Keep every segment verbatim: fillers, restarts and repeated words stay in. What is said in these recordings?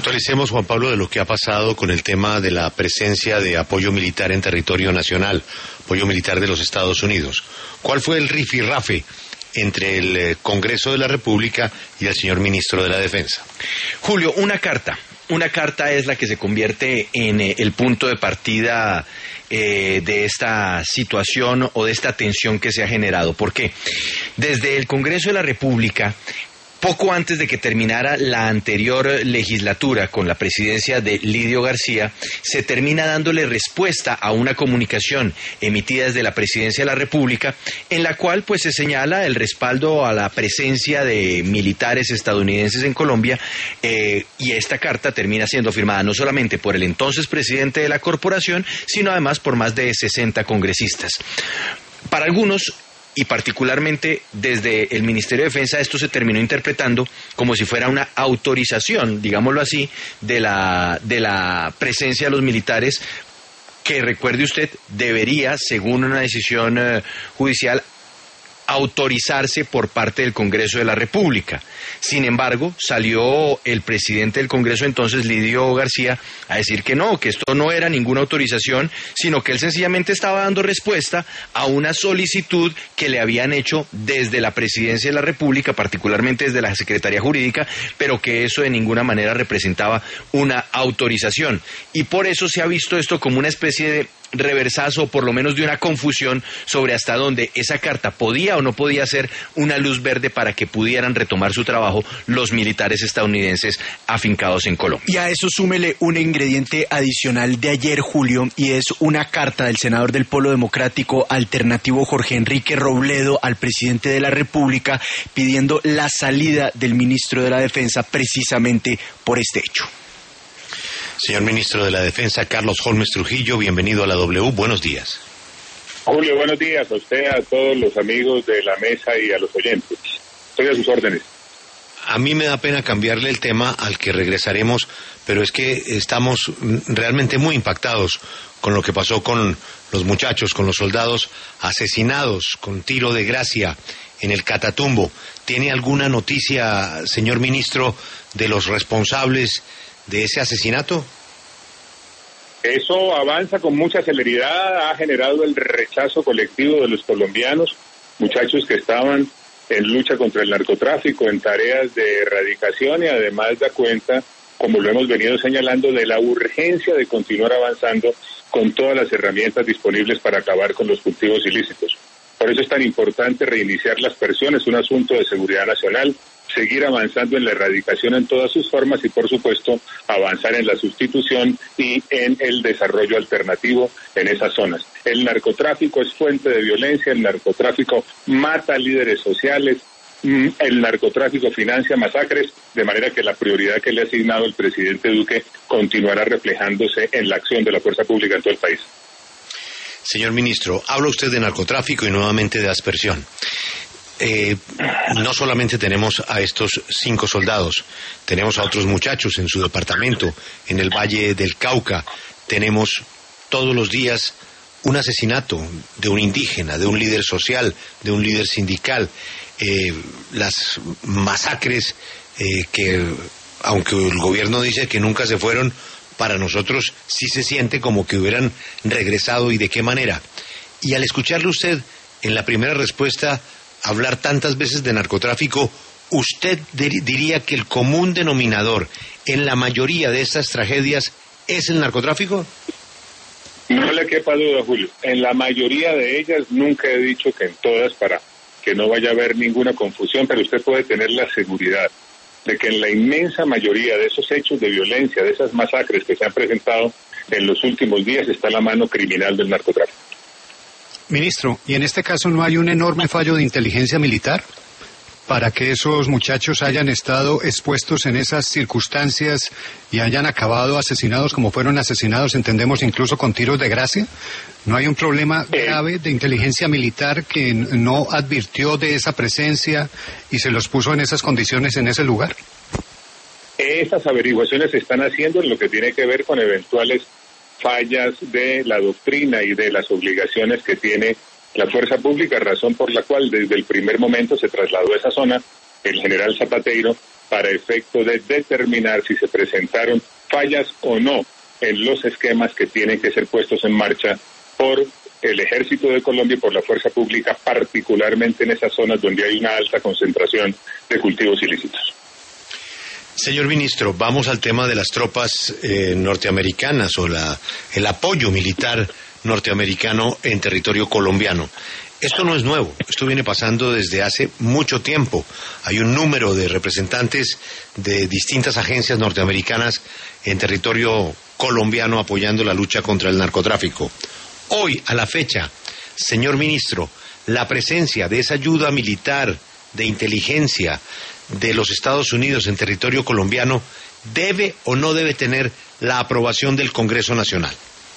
Actualicemos, Juan Pablo, de lo que ha pasado con el tema de la presencia de apoyo militar en territorio nacional, apoyo militar de los Estados Unidos. ¿Cuál fue el rifirrafe entre el eh, Congreso de la República y el señor ministro de la Defensa? Julio, una carta. Una carta es la que se convierte en eh, el punto de partida eh, de esta situación o de esta tensión que se ha generado. ¿Por qué? Desde el Congreso de la República, poco antes de que terminara la anterior legislatura con la presidencia de Lidio García, se termina dándole respuesta a una comunicación emitida desde la presidencia de la República, en la cual pues se señala el respaldo a la presencia de militares estadounidenses en Colombia, eh, y esta carta termina siendo firmada no solamente por el entonces presidente de la corporación, sino además por más de sesenta congresistas. Para algunos, y particularmente desde el Ministerio de Defensa, esto se terminó interpretando como si fuera una autorización, digámoslo así, de la, de la presencia de los militares, que, recuerde usted, debería, según una decisión eh, judicial, autorizarse por parte del Congreso de la República. Sin embargo, salió el presidente del Congreso entonces, Lidio García, a decir que no, que esto no era ninguna autorización, sino que él sencillamente estaba dando respuesta a una solicitud que le habían hecho desde la Presidencia de la República, particularmente desde la Secretaría Jurídica, pero que eso de ninguna manera representaba una autorización. Y por eso se ha visto esto como una especie de reversazo, o por lo menos de una confusión sobre hasta dónde esa carta podía o no podía ser una luz verde para que pudieran retomar su trabajo los militares estadounidenses afincados en Colombia. Y a eso súmele un ingrediente adicional de ayer, Julio, y es una carta del senador del Polo Democrático Alternativo Jorge Enrique Robledo al presidente de la República pidiendo la salida del ministro de la Defensa precisamente por este hecho. Señor ministro de la Defensa, Carlos Holmes Trujillo, bienvenido a la W, buenos días. Julio, buenos días a usted, a todos los amigos de la mesa y a los oyentes. Estoy a sus órdenes. A mí me da pena cambiarle el tema al que regresaremos, pero es que estamos realmente muy impactados con lo que pasó con los muchachos, con los soldados asesinados con tiro de gracia en el Catatumbo. ¿Tiene alguna noticia, señor ministro, de los responsables de ese asesinato? Eso avanza con mucha celeridad, ha generado el rechazo colectivo de los colombianos, muchachos que estaban en lucha contra el narcotráfico, en tareas de erradicación, y además da cuenta, como lo hemos venido señalando, de la urgencia de continuar avanzando con todas las herramientas disponibles para acabar con los cultivos ilícitos. Por eso es tan importante reiniciar las personas, un asunto de seguridad nacional, seguir avanzando en la erradicación en todas sus formas y, por supuesto, avanzar en la sustitución y en el desarrollo alternativo en esas zonas. El narcotráfico es fuente de violencia, el narcotráfico mata líderes sociales, el narcotráfico financia masacres, de manera que la prioridad que le ha asignado el presidente Duque continuará reflejándose en la acción de la fuerza pública en todo el país. Señor ministro, habla usted de narcotráfico y nuevamente de aspersión. Eh, no solamente tenemos a estos cinco soldados, tenemos a otros muchachos en su departamento, en el Valle del Cauca, tenemos todos los días un asesinato de un indígena, de un líder social, de un líder sindical, eh, las masacres eh, que, aunque el gobierno dice que nunca se fueron, para nosotros sí se siente como que hubieran regresado, y de qué manera. Y al escucharle usted en la primera respuesta hablar tantas veces de narcotráfico, ¿usted diría que el común denominador en la mayoría de estas tragedias es el narcotráfico? No le quepa duda, Julio. En la mayoría de ellas, nunca he dicho que en todas, para que no vaya a haber ninguna confusión, pero usted puede tener la seguridad de que en la inmensa mayoría de esos hechos de violencia, de esas masacres que se han presentado en los últimos días, está la mano criminal del narcotráfico. Ministro, ¿y en este caso no hay un enorme fallo de inteligencia militar para que esos muchachos hayan estado expuestos en esas circunstancias y hayan acabado asesinados como fueron asesinados, entendemos, incluso con tiros de gracia? ¿No hay un problema grave de inteligencia militar que no advirtió de esa presencia y se los puso en esas condiciones en ese lugar? Esas averiguaciones se están haciendo en lo que tiene que ver con eventuales fallas de la doctrina y de las obligaciones que tiene la fuerza pública, razón por la cual desde el primer momento se trasladó a esa zona el general Zapateiro para efecto de determinar si se presentaron fallas o no en los esquemas que tienen que ser puestos en marcha por el Ejército de Colombia y por la Fuerza Pública, particularmente en esas zonas donde hay una alta concentración de cultivos ilícitos. Señor ministro, vamos al tema de las tropas eh, norteamericanas o la, el apoyo militar norteamericano en territorio colombiano. Esto no es nuevo, esto viene pasando desde hace mucho tiempo. Hay un número de representantes de distintas agencias norteamericanas en territorio colombiano apoyando la lucha contra el narcotráfico. Hoy, a la fecha, señor ministro, la presencia de esa ayuda militar, de inteligencia de los Estados Unidos en territorio colombiano, ¿debe o no debe tener la aprobación del Congreso Nacional?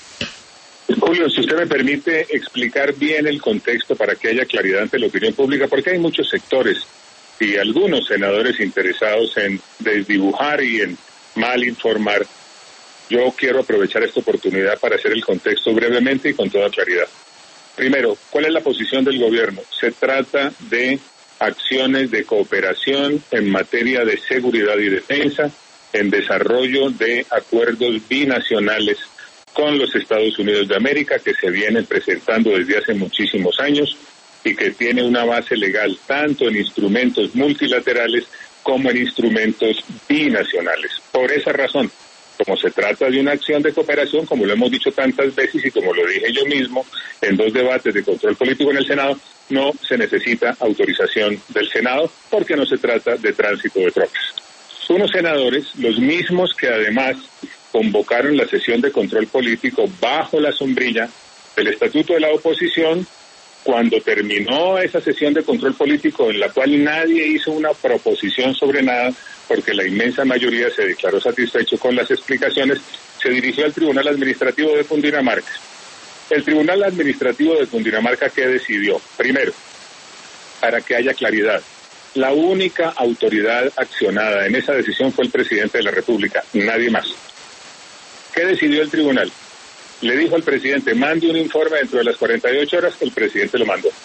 Julio, si usted me permite explicar bien el contexto para que haya claridad ante la opinión pública, porque hay muchos sectores y algunos senadores interesados en desdibujar y en mal informar. Yo quiero aprovechar esta oportunidad para hacer el contexto brevemente y con toda claridad. Primero, ¿cuál es la posición del gobierno? Se trata de acciones de cooperación en materia de seguridad y defensa, en desarrollo de acuerdos binacionales con los Estados Unidos de América que se vienen presentando desde hace muchísimos años y que tiene una base legal tanto en instrumentos multilaterales como en instrumentos binacionales. Por esa razón, como se trata de una acción de cooperación, como lo hemos dicho tantas veces y como lo dije yo mismo en dos debates de control político en el Senado, no se necesita autorización del Senado porque no se trata de tránsito de tropas. Unos senadores, los mismos que además convocaron la sesión de control político bajo la sombrilla del Estatuto de la Oposición, cuando terminó esa sesión de control político en la cual nadie hizo una proposición sobre nada, porque la inmensa mayoría se declaró satisfecho con las explicaciones, se dirigió al Tribunal Administrativo de Cundinamarca. El Tribunal Administrativo de Cundinamarca, ¿qué decidió? Primero, para que haya claridad, la única autoridad accionada en esa decisión fue el presidente de la República, nadie más. ¿Qué decidió el tribunal? Le dijo al presidente, mande un informe dentro de las cuarenta y ocho horas, el presidente lo mandó.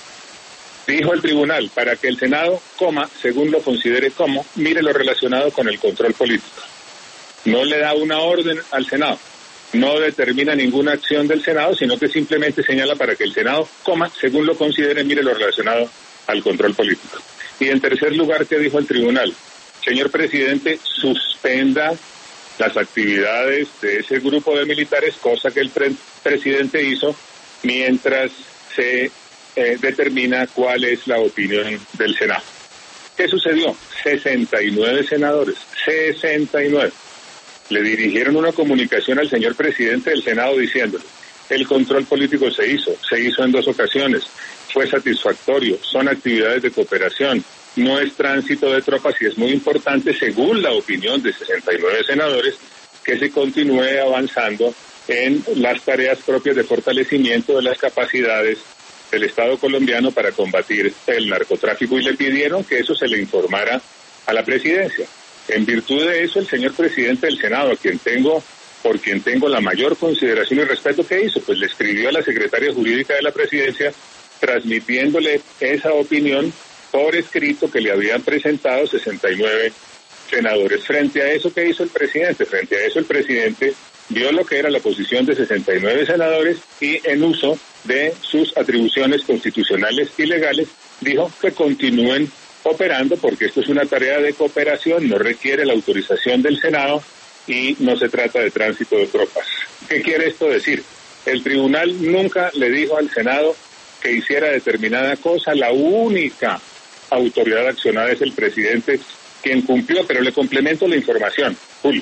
Dijo el tribunal, para que el Senado, coma, según lo considere como, mire lo relacionado con el control político. No le da una orden al Senado, no determina ninguna acción del Senado, sino que simplemente señala para que el Senado, coma, según lo considere, mire lo relacionado al control político. Y en tercer lugar, ¿qué dijo el tribunal? Señor presidente, suspenda las actividades de ese grupo de militares, cosa que el pre- presidente hizo mientras se eh, determina cuál es la opinión del Senado. ¿Qué sucedió? sesenta y nueve senadores, sesenta y nueve, le dirigieron una comunicación al señor presidente del Senado diciéndole, el control político se hizo, se hizo en dos ocasiones, fue satisfactorio, son actividades de cooperación, no es tránsito de tropas y es muy importante, según la opinión de sesenta y nueve senadores, que se continúe avanzando en las tareas propias de fortalecimiento de las capacidades del Estado colombiano para combatir el narcotráfico y le pidieron que eso se le informara a la presidencia. En virtud de eso, el señor presidente del Senado, a quien tengo, por quien tengo la mayor consideración y respeto, ¿qué hizo? Pues le escribió a la secretaria jurídica de la presidencia transmitiéndole esa opinión por escrito que le habían presentado sesenta y nueve senadores. Frente a eso, ¿qué hizo el presidente? Frente a eso, el presidente vio lo que era la posición de sesenta y nueve senadores y en uso de sus atribuciones constitucionales y legales, dijo que continúen operando porque esto es una tarea de cooperación, no requiere la autorización del Senado y no se trata de tránsito de tropas. ¿Qué quiere esto decir? El tribunal nunca le dijo al Senado que hiciera determinada cosa, la única autoridad accionada es el presidente quien cumplió, pero le complemento la información, Julio.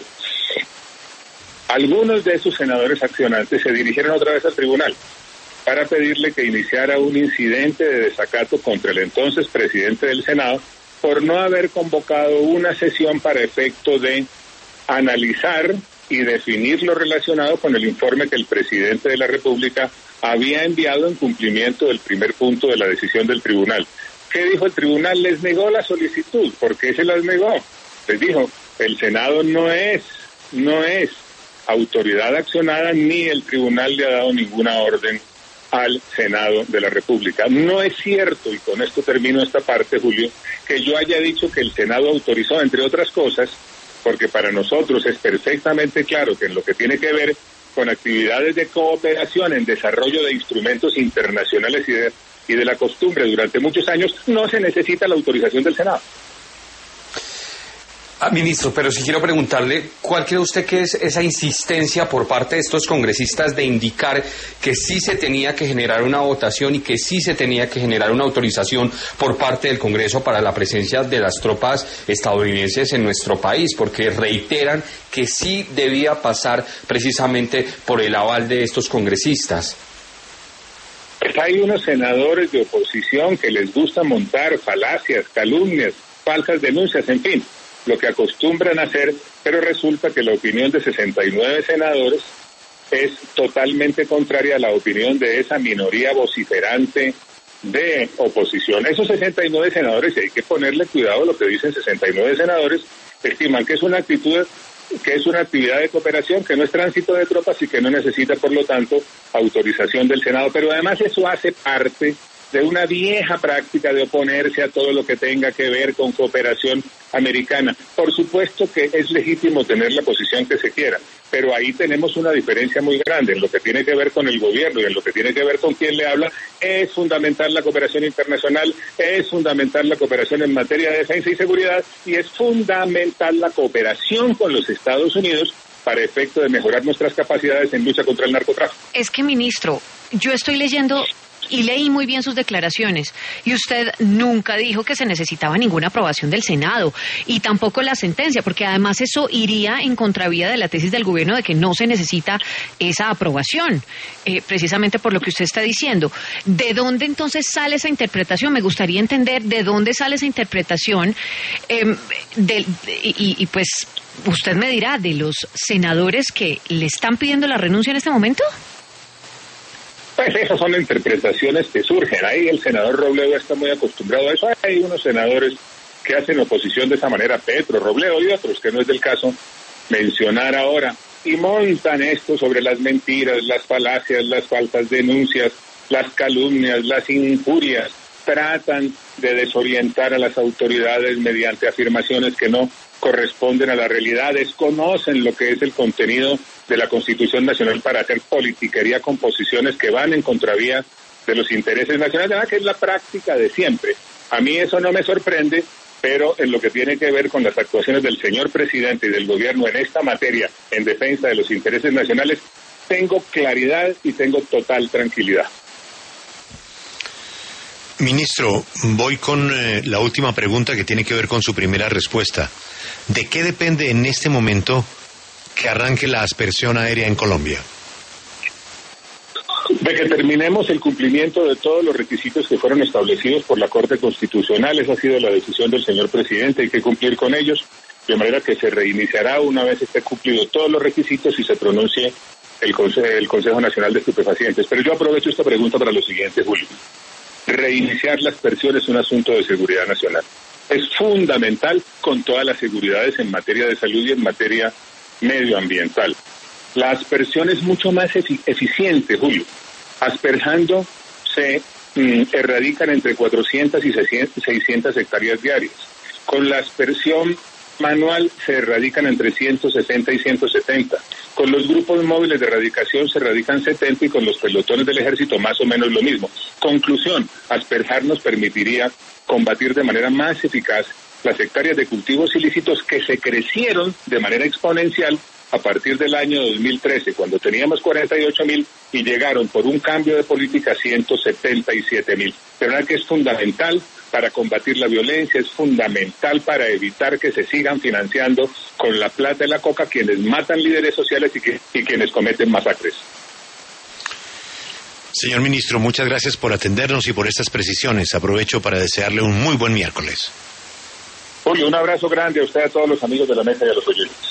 Algunos de esos senadores accionantes se dirigieron otra vez al tribunal para pedirle que iniciara un incidente de desacato contra el entonces presidente del Senado por no haber convocado una sesión para efecto de analizar y definir lo relacionado con el informe que el presidente de la República había enviado en cumplimiento del primer punto de la decisión del tribunal. ¿Qué dijo el tribunal? Les negó la solicitud. ¿Por qué se las negó? Les dijo, el Senado no es, no es autoridad accionada ni el tribunal le ha dado ninguna orden al Senado de la República. No es cierto, y con esto termino esta parte, Julio, que yo haya dicho que el Senado autorizó, entre otras cosas, porque para nosotros es perfectamente claro que en lo que tiene que ver con actividades de cooperación en desarrollo de instrumentos internacionales y de, y de la costumbre durante muchos años, no se necesita la autorización del Senado. Ah, ministro, pero si quiero preguntarle, ¿cuál cree usted que es esa insistencia por parte de estos congresistas de indicar que sí se tenía que generar una votación y que sí se tenía que generar una autorización por parte del Congreso para la presencia de las tropas estadounidenses en nuestro país? Porque reiteran que sí debía pasar precisamente por el aval de estos congresistas. Hay unos senadores de oposición que les gusta montar falacias, calumnias, falsas denuncias, en fin, lo que acostumbran a hacer, pero resulta que la opinión de sesenta y nueve senadores es totalmente contraria a la opinión de esa minoría vociferante de oposición. Esos sesenta y nueve senadores, y hay que ponerle cuidado a lo que dicen sesenta y nueve senadores, estiman que es una actitud, que es una actividad de cooperación, que no es tránsito de tropas y que no necesita, por lo tanto, autorización del Senado. Pero además eso hace parte de una vieja práctica de oponerse a todo lo que tenga que ver con cooperación americana. Por supuesto que es legítimo tener la posición que se quiera, pero ahí tenemos una diferencia muy grande. En lo que tiene que ver con el gobierno y en lo que tiene que ver con quién le habla, es fundamental la cooperación internacional, es fundamental la cooperación en materia de defensa y seguridad, y es fundamental la cooperación con los Estados Unidos para efecto de mejorar nuestras capacidades en lucha contra el narcotráfico. Es que, ministro, yo estoy leyendo y leí muy bien sus declaraciones, y usted nunca dijo que se necesitaba ninguna aprobación del Senado, y tampoco la sentencia, porque además eso iría en contravía de la tesis del gobierno de que no se necesita esa aprobación, eh, precisamente por lo que usted está diciendo. ¿De dónde entonces sale esa interpretación? Me gustaría entender de dónde sale esa interpretación, eh, de, de, y, y pues usted me dirá, ¿de los senadores que le están pidiendo la renuncia en este momento? Pues esas son interpretaciones que surgen. Ahí el senador Robledo está muy acostumbrado a eso. Hay unos senadores que hacen oposición de esa manera, Petro, Robledo y otros, que no es del caso mencionar ahora, y montan esto sobre las mentiras, las falacias, las falsas denuncias, las calumnias, las injurias. Tratan de desorientar a las autoridades mediante afirmaciones que no corresponden a la realidad, desconocen lo que es el contenido de la Constitución Nacional para hacer politiquería con posiciones que van en contravía de los intereses nacionales, que es la práctica de siempre. A mí eso no me sorprende, pero en lo que tiene que ver con las actuaciones del señor presidente y del gobierno en esta materia, en defensa de los intereses nacionales, tengo claridad y tengo total tranquilidad. Ministro, voy con eh, la última pregunta que tiene que ver con su primera respuesta. ¿De qué depende en este momento que arranque la aspersión aérea en Colombia? De que terminemos el cumplimiento de todos los requisitos que fueron establecidos por la Corte Constitucional. Esa ha sido la decisión del señor presidente, hay que cumplir con ellos, de manera que se reiniciará una vez esté cumplido todos los requisitos y se pronuncie el, Conse- el Consejo Nacional de Estupefacientes. Pero yo aprovecho esta pregunta para lo siguiente, Julio. Reiniciar la aspersión es un asunto de seguridad nacional. Es fundamental con todas las seguridades en materia de salud y en materia medioambiental. La aspersión es mucho más efic- eficiente, Julio. Asperjando se mm, erradican entre cuatrocientas y seiscientas hectáreas diarias. Con la aspersión manual se erradican entre ciento sesenta y ciento setenta. Con los grupos móviles de erradicación se erradican setenta y con los pelotones del ejército más o menos lo mismo. Conclusión, asperjar nos permitiría combatir de manera más eficaz las hectáreas de cultivos ilícitos que se crecieron de manera exponencial a partir del año dos mil trece, cuando teníamos cuarenta y ocho mil y llegaron por un cambio de política a ciento setenta y siete mil. De verdad que es fundamental para combatir la violencia, es fundamental para evitar que se sigan financiando con la plata de la coca quienes matan líderes sociales y, que, y quienes cometen masacres. Señor ministro, muchas gracias por atendernos y por estas precisiones. Aprovecho para desearle un muy buen miércoles. Julio, un abrazo grande a usted, a todos los amigos de la mesa y a los oyentes.